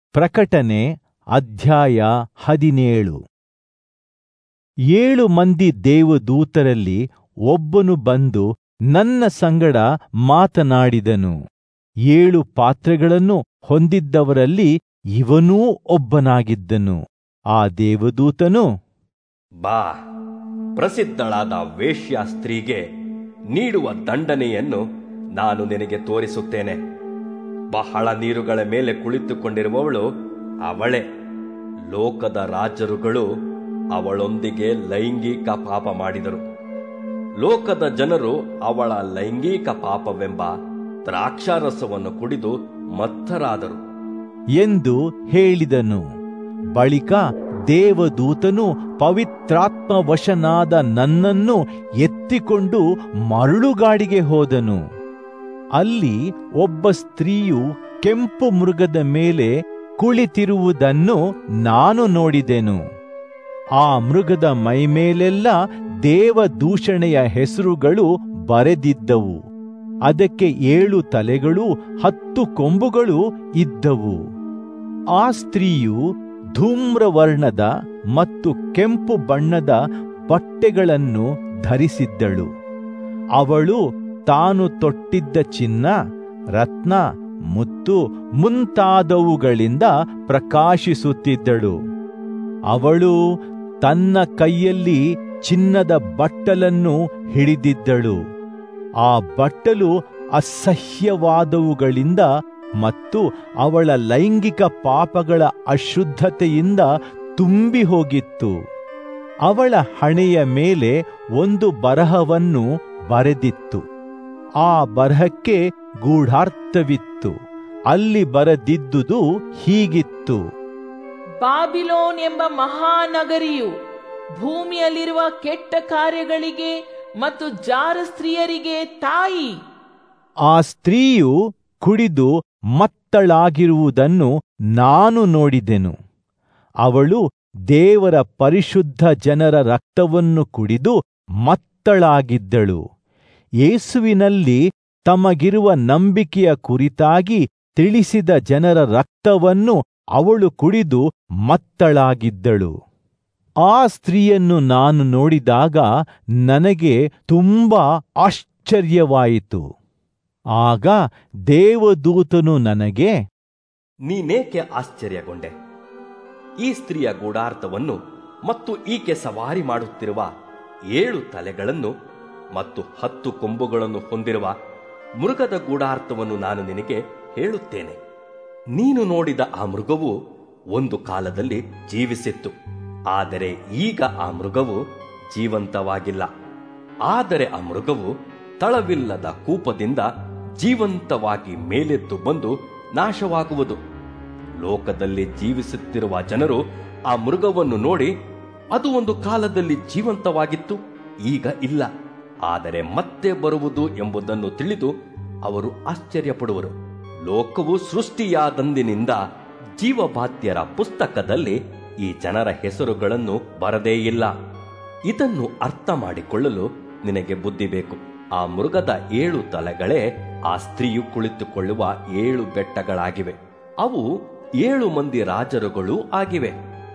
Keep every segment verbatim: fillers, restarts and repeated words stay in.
ಪ್ರಕಟನೆ ಅಧ್ಯಾಯ ಹದಿನೇಳು. ಏಳು ಮಂದಿ ದೇವದೂತರಲ್ಲಿ ಒಬ್ಬನು ಬಂದು ನನ್ನ ಸಂಗಡ ಮಾತನಾಡಿದನು. ಏಳು ಪಾತ್ರೆಗಳನ್ನು ಹೊಂದಿದ್ದವರಲ್ಲಿ ಇವನೂ ಒಬ್ಬನಾಗಿದ್ದನು. ಆ ದೇವದೂತನು, ಬಾ, ಪ್ರಸಿದ್ಧಳಾದ ವೇಶ್ಯ ಸ್ತ್ರೀಗೆ ನೀಡುವ ದಂಡನೆಯನ್ನು ನಾನು ನಿನಗೆ ತೋರಿಸುತ್ತೇನೆ. ಬಹಳ ನೀರುಗಳ ಮೇಲೆ ಕುಳಿತುಕೊಂಡಿರುವವಳು ಅವಳೇ. ಲೋಕದ ರಾಜರುಗಳು ಅವಳೊಂದಿಗೆ ಲೈಂಗಿಕ ಪಾಪ ಮಾಡಿದರು. ಲೋಕದ ಜನರು ಅವಳ ಲೈಂಗಿಕ ಪಾಪವೆಂಬ ದ್ರಾಕ್ಷಾರಸವನ್ನು ಕುಡಿದು ಮತ್ತರಾದರು ಎಂದು ಹೇಳಿದನು. ಬಳಿಕ ದೇವದೂತನು ಪವಿತ್ರಾತ್ಮವಶನಾದ ನನ್ನನ್ನು ಎತ್ತಿಕೊಂಡು ಮರಳುಗಾಡಿಗೆ ಹೋದನು. ಅಲ್ಲಿ ಒಬ್ಬ ಸ್ತ್ರೀಯು ಕೆಂಪು ಮೃಗದ ಮೇಲೆ ಕುಳಿತಿರುವುದನ್ನು ನಾನು ನೋಡಿದೆನು. ಆ ಮೃಗದ ಮೈಮೇಲೆಲ್ಲ ದೇವದೂಷಣೆಯ ಹೆಸರುಗಳು ಬರೆದಿದ್ದವು. ಅದಕ್ಕೆ ಏಳು ತಲೆಗಳು ಹತ್ತು ಕೊಂಬುಗಳು ಇದ್ದವು. ಆ ಸ್ತ್ರೀಯು ಧೂಮ್ರವರ್ಣದ ಮತ್ತು ಕೆಂಪು ಬಣ್ಣದ ಬಟ್ಟೆಗಳನ್ನು ಧರಿಸಿದ್ದಳು. ಅವಳು ತಾನು ತೊಟ್ಟಿದ್ದ ಚಿನ್ನ, ರತ್ನ, ಮುತ್ತು ಮುಂತಾದವುಗಳಿಂದ ಪ್ರಕಾಶಿಸುತ್ತಿದ್ದಳು. ಅವಳು ತನ್ನ ಕೈಯಲ್ಲಿ ಚಿನ್ನದ ಬಟ್ಟಲನ್ನು ಹಿಡಿದಿದ್ದಳು. ಆ ಬಟ್ಟಲು ಅಸಹ್ಯವಾದವುಗಳಿಂದ ಮತ್ತು ಅವಳ ಲೈಂಗಿಕ ಪಾಪಗಳ ಅಶುದ್ಧತೆಯಿಂದ ತುಂಬಿ ಹೋಗಿತ್ತು. ಅವಳ ಹಣೆಯ ಮೇಲೆ ಒಂದು ಬರಹವನ್ನು ಬರೆದಿತ್ತು. ಆ ಬರಹಕ್ಕೆ ಗೂಢಾರ್ಥವಿತ್ತು. ಅಲ್ಲಿ ಬರೆದಿದ್ದುದು ಹೀಗಿತ್ತು: ಬಾಬಿಲೋನ್ ಎಂಬ ಮಹಾನಗರಿಯು ಭೂಮಿಯಲ್ಲಿರುವ ಕೆಟ್ಟ ಕಾರ್ಯಗಳಿಗೆ ಮತ್ತು ಜಾರ ಸ್ತ್ರೀಯರಿಗೆ ತಾಯಿ. ಆ ಸ್ತ್ರೀಯು ಕುಡಿದು ಮತ್ತಳಾಗಿರುವುದನ್ನು ನಾನು ನೋಡಿದೆನು. ಅವಳು ದೇವರ ಪರಿಶುದ್ಧ ಜನರ ರಕ್ತವನ್ನು ಕುಡಿದು ಮತ್ತಳಾಗಿದ್ದಳು. ಯೇಸುವಿನಲ್ಲಿ ತಮಗಿರುವ ನಂಬಿಕೆಯ ಕುರಿತಾಗಿ ತಿಳಿಸಿದ ಜನರ ರಕ್ತವನ್ನು ಅವಳು ಕುಡಿದು ಮತ್ತಳಾಗಿದ್ದಳು. ಆ ಸ್ತ್ರೀಯನ್ನು ನಾನು ನೋಡಿದಾಗ ನನಗೆ ತುಂಬಾ ಆಶ್ಚರ್ಯವಾಯಿತು. ಆಗ ದೇವದೂತನು ನನಗೆ, ನೀನೇಕೆ ಆಶ್ಚರ್ಯಗೊಂಡೆ? ಈ ಸ್ತ್ರೀಯ ಗೂಢಾರ್ಥವನ್ನು ಮತ್ತು ಈಕೆ ಸವಾರಿ ಮಾಡುತ್ತಿರುವ ಏಳು ತಲೆಗಳನ್ನು ಮತ್ತು ಹತ್ತು ಕೊಂಬುಗಳನ್ನು ಹೊಂದಿರುವ ಮೃಗದ ಗೂಢಾರ್ಥವನ್ನು ನಾನು ನಿನಗೆ ಹೇಳುತ್ತೇನೆ. ನೀನು ನೋಡಿದ ಆ ಮೃಗವು ಒಂದು ಕಾಲದಲ್ಲಿ ಜೀವಿಸಿತ್ತು, ಆದರೆ ಈಗ ಆ ಮೃಗವು ಜೀವಂತವಾಗಿಲ್ಲ. ಆದರೆ ಆ ಮೃಗವು ತಳವಿಲ್ಲದ ಕೂಪದಿಂದ ಜೀವಂತವಾಗಿ ಮೇಲೆದ್ದು ಬಂದು ನಾಶವಾಗುವುದು. ಲೋಕದಲ್ಲಿ ಜೀವಿಸುತ್ತಿರುವ ಜನರು ಆ ಮೃಗವನ್ನು ನೋಡಿ, ಅದು ಒಂದು ಕಾಲದಲ್ಲಿ ಜೀವಂತವಾಗಿತ್ತು, ಈಗ ಇಲ್ಲ, ಆದರೆ ಮತ್ತೆ ಬರುವುದು ಎಂಬುದನ್ನು ತಿಳಿದು ಅವರು ಆಶ್ಚರ್ಯಪಡುವರು. ಲೋಕವು ಸೃಷ್ಟಿಯಾದಂದಿನಿಂದ ಜೀವಬಾಧ್ಯರ ಪುಸ್ತಕದಲ್ಲಿ ಈ ಜನರ ಹೆಸರುಗಳನ್ನು ಬರದೇ ಇಲ್ಲ. ಇದನ್ನು ಅರ್ಥ ಮಾಡಿಕೊಳ್ಳಲು ನಿನಗೆ ಬುದ್ಧಿ ಬೇಕು. ಆ ಮೃಗದ ಏಳು ತಲೆಗಳೇ ಆ ಸ್ತ್ರೀಯು ಕುಳಿತುಕೊಳ್ಳುವ ಏಳು ಬೆಟ್ಟಗಳಾಗಿವೆ. ಅವು ಏಳು ಮಂದಿ ರಾಜರುಗಳು ಆಗಿವೆ.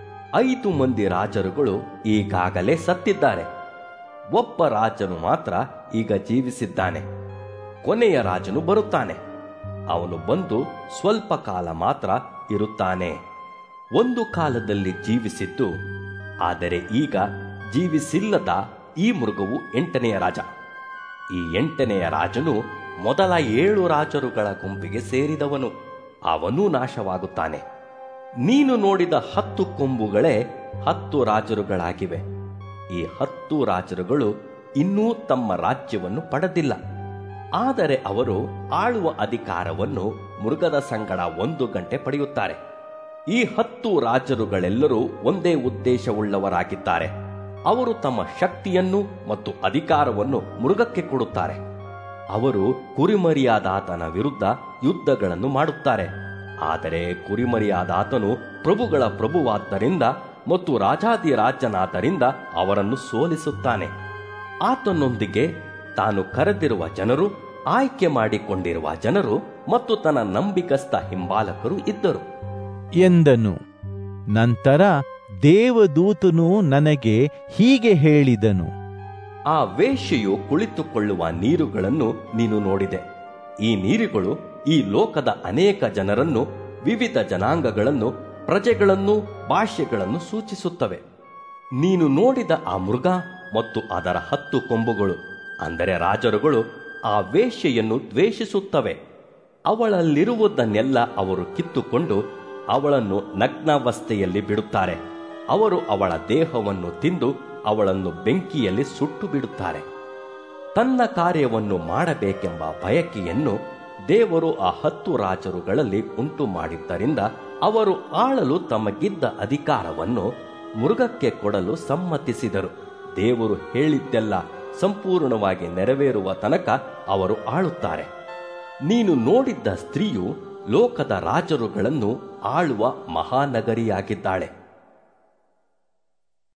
ಐದು ಮಂದಿ ರಾಜರುಗಳು ಈಗಾಗಲೇ ಸತ್ತಿದ್ದಾರೆ. ಒಬ್ಬ ರಾಜನು ಮಾತ್ರ ಈಗ ಜೀವಿಸಿದ್ದಾನೆ. ಕೊನೆಯ ರಾಜನು ಬರುತ್ತಾನೆ. ಅವನು ಬಂದು ಸ್ವಲ್ಪ ಕಾಲ ಮಾತ್ರ ಇರುತ್ತಾನೆ. ಒಂದು ಕಾಲದಲ್ಲಿ ಜೀವಿಸಿದ್ದು, ಆದರೆ ಈಗ ಜೀವಿಸಿಲ್ಲದ ಈ ಮೃಗವು ಎಂಟನೆಯ ರಾಜ. ಈ ಎಂಟನೆಯ ರಾಜನು ಮೊದಲ ಏಳು ರಾಜರುಗಳ ಗುಂಪಿಗೆ ಸೇರಿದವನು. ಅವನೂ ನಾಶವಾಗುತ್ತಾನೆ. ನೀನು ನೋಡಿದ ಹತ್ತು ಕೊಂಬುಗಳೇ ಹತ್ತು ರಾಜರುಗಳಾಗಿವೆ. ಈ ಹತ್ತು ರಾಜರುಗಳು ಇನ್ನೂ ತಮ್ಮ ರಾಜ್ಯವನ್ನು ಪಡೆದಿಲ್ಲ, ಆದರೆ ಅವರು ಆಳುವ ಅಧಿಕಾರವನ್ನು ಮೃಗದ ಸಂಗಡ ಒಂದು ಗಂಟೆ ಪಡೆಯುತ್ತಾರೆ. ಈ ಹತ್ತು ರಾಜರುಗಳೆಲ್ಲರೂ ಒಂದೇ ಉದ್ದೇಶವುಳ್ಳವರಾಗಿದ್ದಾರೆ. ಅವರು ತಮ್ಮ ಶಕ್ತಿಯನ್ನು ಮತ್ತು ಅಧಿಕಾರವನ್ನು ಮೃಗಕ್ಕೆ ಕೊಡುತ್ತಾರೆ. ಅವರು ಕುರಿಮರಿಯಾದಾತನ ವಿರುದ್ಧ ಯುದ್ಧಗಳನ್ನು ಮಾಡುತ್ತಾರೆ. ಆದರೆ ಕುರಿಮರಿಯಾದಾತನು ಪ್ರಭುಗಳ ಪ್ರಭುವಾದ್ದರಿಂದ ಮತ್ತು ರಾಜಾಧಿರಾಜನಾದ್ದರಿಂದ ಅವರನ್ನು ಸೋಲಿಸುತ್ತಾನೆ. ಆತನೊಂದಿಗೆ ತಾನು ಕರೆದಿರುವ ಜನರು, ಆಯ್ಕೆ ಮಾಡಿಕೊಂಡಿರುವ ಜನರು ಮತ್ತು ತನ್ನ ನಂಬಿಕಸ್ಥ ಹಿಂಬಾಲಕರು ಇದ್ದರು. ಎಂದನು. ನಂತರ ದೇವದೂತನು ನನಗೆ ಹೀಗೆ ಹೇಳಿದನು, ಆ ವೇಶ್ಯೆಯು ಕುಳಿತುಕೊಳ್ಳುವ ನೀರುಗಳನ್ನು ನೀನು ನೋಡಿದೆ. ಈ ನೀರುಗಳು ಈ ಲೋಕದ ಅನೇಕ ಜನರನ್ನು, ವಿವಿಧ ಜನಾಂಗಗಳನ್ನು, ಪ್ರಜೆಗಳನ್ನು, ಭಾಷೆಗಳನ್ನು ಸೂಚಿಸುತ್ತವೆ. ನೀನು ನೋಡಿದ ಆ ಮೃಗ ಮತ್ತು ಅದರ ಹತ್ತು ಕೊಂಬುಗಳು, ಅಂದರೆ ರಾಜರುಗಳು, ಆ ವೇಶ್ಯೆಯನ್ನು ದ್ವೇಷಿಸುತ್ತವೆ. ಅವಳಲ್ಲಿರುವುದನ್ನೆಲ್ಲ ಅವರು ಕಿತ್ತುಕೊಂಡು ಅವಳನ್ನು ನಗ್ನಾವಸ್ಥೆಯಲ್ಲಿ ಬಿಡುತ್ತಾರೆ. ಅವರು ಅವಳ ದೇಹವನ್ನು ತಿಂದು ಅವಳನ್ನು ಬೆಂಕಿಯಲ್ಲಿ ಸುಟ್ಟು ಬಿಡುತ್ತಾರೆ. ತನ್ನ ಕಾರ್ಯವನ್ನು ಮಾಡಬೇಕೆಂಬ ಬಯಕೆಯನ್ನು ದೇವರು ಆ ಹತ್ತು ರಾಜರುಗಳಲ್ಲಿ ಉಂಟು ಮಾಡಿದ್ದರಿಂದ ಅವರು ಆಳಲು ತಮಗಿದ್ದ ಅಧಿಕಾರವನ್ನು ಮೃಗಕ್ಕೆ ಕೊಡಲು ಸಮ್ಮತಿಸಿದರು. ದೇವರು ಹೇಳಿದ್ದೆಲ್ಲ ಸಂಪೂರ್ಣವಾಗಿ ನೆರವೇರುವ ತನಕ ಅವರು ಆಳುತ್ತಾರೆ. ನೀನು ನೋಡಿದ್ದ ಸ್ತ್ರೀಯು ಲೋಕದ ರಾಜರುಗಳನ್ನು ಆಳುವ ಮಹಾನಗರಿಯಾಗಿದ್ದಾಳೆ.